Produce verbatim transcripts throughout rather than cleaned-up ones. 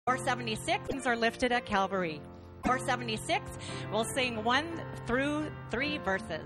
four seventy-six are lifted at Calvary. four seventy-six, we'll sing one through three verses.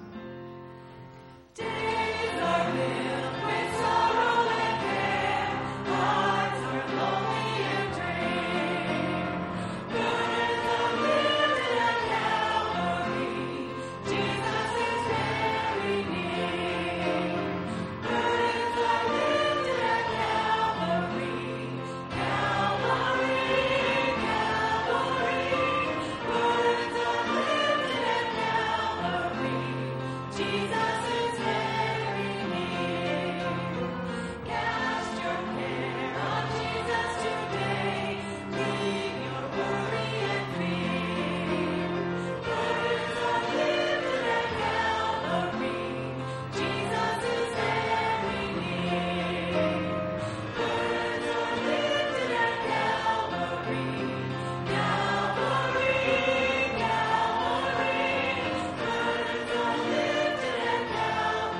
Days are filled with sorrow and care, hearts are lonely and drear. Burdens are lifted at Calvary, Jesus is very near. Burdens are lifted at Calvary, Calvary, Calvary. Burdens are lifted at Calvary, Jesus is very near. Cast your care on Jesus today, leave your worry and fear. Burdens are lifted at Calvary, Jesus is very near. Burdens are lifted at Calvary, Calvary, Calvary. Burdens are lifted at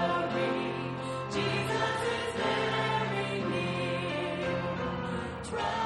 Calvary, Jesus is very near. Trust